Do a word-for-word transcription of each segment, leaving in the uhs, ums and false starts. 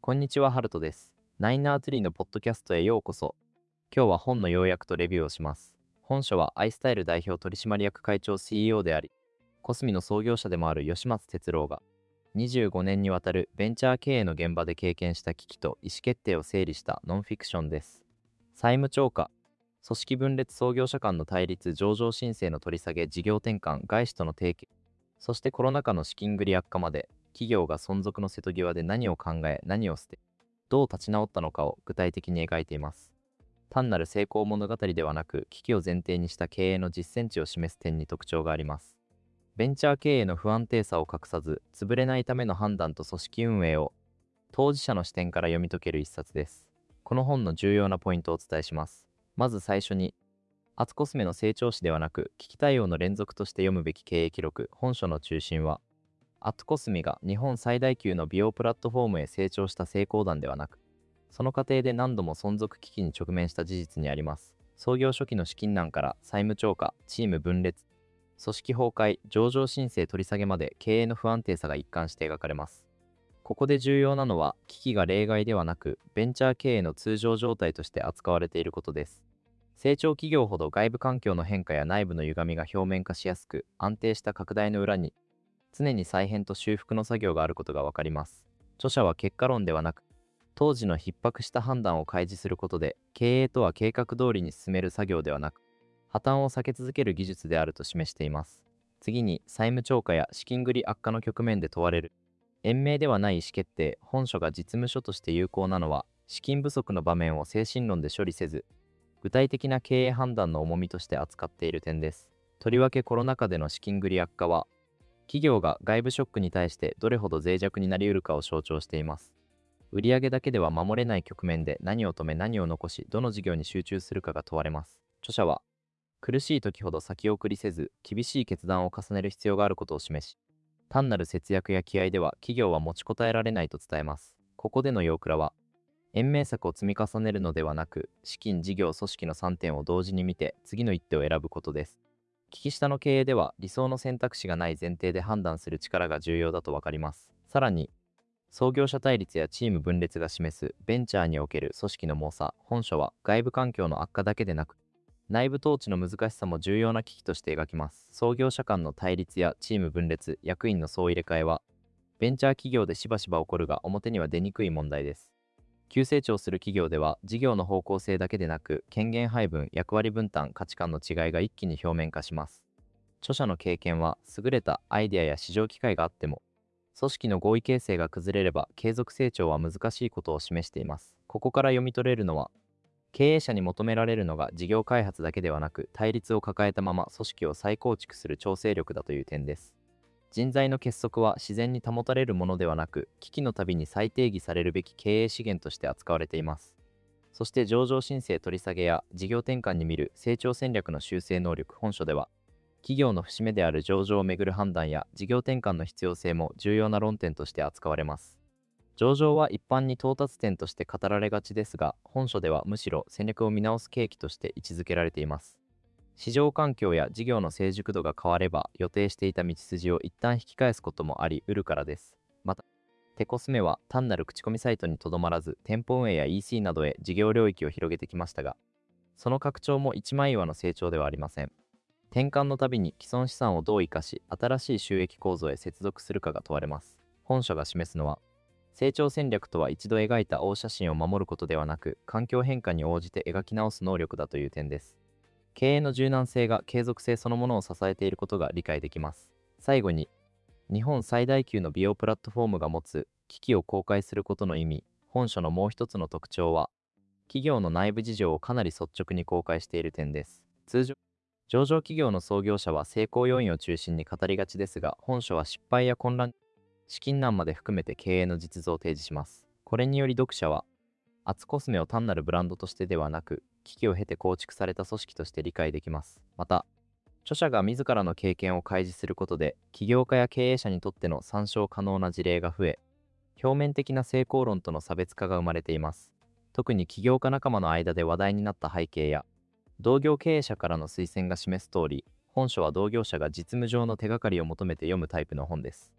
こんにちは、ハルトです。ナインアーツリーのポッドキャストへようこそ。今日は本の要約とレビューをします。本書はアイスタイル代表取締役会長 シーイーオー であり、コスミの創業者でもある吉松哲郎が、にじゅうごねんにわたるベンチャー経営の現場で経験した危機と意思決定を整理したノンフィクションです。債務超過、組織分裂創業者間の対立、上場申請の取り下げ、事業転換、外資との提携、そしてコロナ禍の資金繰り悪化まで、企業が存続の瀬戸際で何を考え、何を捨て、どう立ち直ったのかを具体的に描いています。単なる成功物語ではなく、危機を前提にした経営の実践値を示す点に特徴があります。ベンチャー経営の不安定さを隠さず、潰れないための判断と組織運営を当事者の視点から読み解ける一冊です。この本の重要なポイントをお伝えします。まず最初に、アツコスメの成長史ではなく、危機対応の連続として読むべき経営記録。本書の中心は、アツコスメが日本最大級の美容プラットフォームへ成長した成功談ではなく、その過程で何度も存続危機に直面した事実にあります。創業初期の資金難から債務超過、チーム分裂、組織崩壊、上場申請取り下げまで経営の不安定さが一貫して描かれます。ここで重要なのは、危機が例外ではなく、ベンチャー経営の通常状態として扱われていることです。成長企業ほど外部環境の変化や内部の歪みが表面化しやすく、安定した拡大の裏に常に再編と修復の作業があることがわかります。著者は結果論ではなく、当時の逼迫した判断を開示することで、経営とは計画通りに進める作業ではなく、破綻を避け続ける技術であると示しています。次に、債務超過や資金繰り悪化の局面で問われる延命ではない意思決定。本書が実務書として有効なのは、資金不足の場面を精神論で処理せず、具体的な経営判断の重みとして扱っている点です。とりわけコロナ禍での資金繰り悪化は、企業が外部ショックに対してどれほど脆弱になりうるかを象徴しています。売上だけでは守れない局面で何を止め何を残し、どの事業に集中するかが問われます。著者は、苦しい時ほど先送りせず、厳しい決断を重ねる必要があることを示し、単なる節約や気合では企業は持ちこたえられないと伝えます。ここでの要倉は、延命策を積み重ねるのではなく、資金、事業、組織のさんてんを同時に見て、次の一手を選ぶことです。利き下の経営では理想の選択肢がない前提で判断する力が重要だとわかります。さらに、創業者対立やチーム分裂が示すベンチャーにおける組織の猛者。本書は外部環境の悪化だけでなく、内部統治の難しさも重要な危機として描きます。創業者間の対立やチーム分裂、役員の総入れ替えは、ベンチャー企業でしばしば起こるが表には出にくい問題です。急成長する企業では、事業の方向性だけでなく、権限配分、役割分担、価値観の違いが一気に表面化します。著者の経験は、優れたアイデアや市場機会があっても、組織の合意形成が崩れれば継続成長は難しいことを示しています。ここから読み取れるのは、経営者に求められるのが事業開発だけではなく、対立を抱えたまま組織を再構築する調整力だという点です。人材の結束は自然に保たれるものではなく、危機のたびに再定義されるべき経営資源として扱われています。そして上場申請取り下げや事業転換に見る成長戦略の修正能力。本書では、企業の節目である上場をめぐる判断や事業転換の必要性も重要な論点として扱われます。上場は一般に到達点として語られがちですが、本書ではむしろ戦略を見直す契機として位置づけられています。市場環境や事業の成熟度が変われば、予定していた道筋を一旦引き返すこともあり得るからです。また、テコスメは単なる口コミサイトにとどまらず、店舗運営や イーシー などへ事業領域を広げてきましたが、その拡張も一枚岩の成長ではありません。転換のたびに既存資産をどう生かし、新しい収益構造へ接続するかが問われます。本書が示すのは、成長戦略とは一度描いた大写真を守ることではなく、環境変化に応じて描き直す能力だという点です。経営の柔軟性が継続性そのものを支えていることが理解できます。最後に、日本最大級の美容プラットフォームが持つ機器を公開することの意味。本書のもう一つの特徴は、企業の内部事情をかなり率直に公開している点です。通常、上場企業の創業者は成功要因を中心に語りがちですが、本書は失敗や混乱、資金難まで含めて経営の実像を提示します。これにより読者は、アツコスメを単なるブランドとしてではなく、危機を経て構築された組織として理解できます。また、著者が自らの経験を開示することで、起業家や経営者にとっての参照可能な事例が増え、表面的な成功論との差別化が生まれています。特に起業家仲間の間で話題になった背景や、同業経営者からの推薦が示す通り、本書は同業者が実務上の手がかりを求めて読むタイプの本です。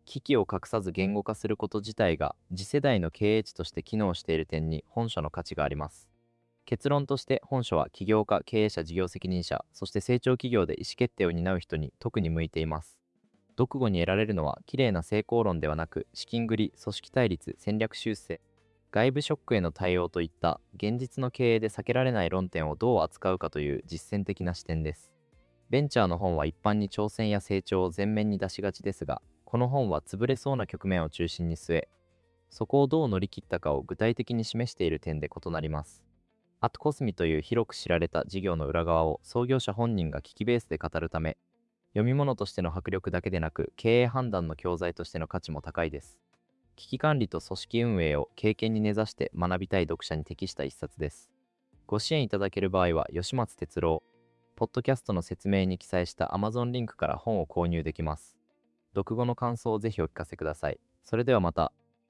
危機を隠さず言語化すること自体が次世代の経営値として機能している点に本書の価値があります。結論として本書は起業家、経営者、事業責任者、そして成長企業で意思決定を担う人に特に向いています。読後に得られるのは綺麗な成功論ではなく、資金繰り、組織対立、戦略修正、外部ショックへの対応といった現実の経営で避けられない論点をどう扱うかという実践的な視点です。ベンチャーの本は一般に挑戦や成長を前面に出しがちですが、この本は潰れそうな局面を中心に据え、そこをどう乗り切ったかを具体的に示している点で異なります。アットコスミという広く知られた事業の裏側を創業者本人が危機ベースで語るため、読み物としての迫力だけでなく、経営判断の教材としての価値も高いです。危機管理と組織運営を経験に根ざして学びたい読者に適した一冊です。ご支援いただける場合は、吉松哲郎、ポッドキャストの説明に記載した Amazon リンクから本を購入できます。読後の感想をぜひお聞かせください。それではまた。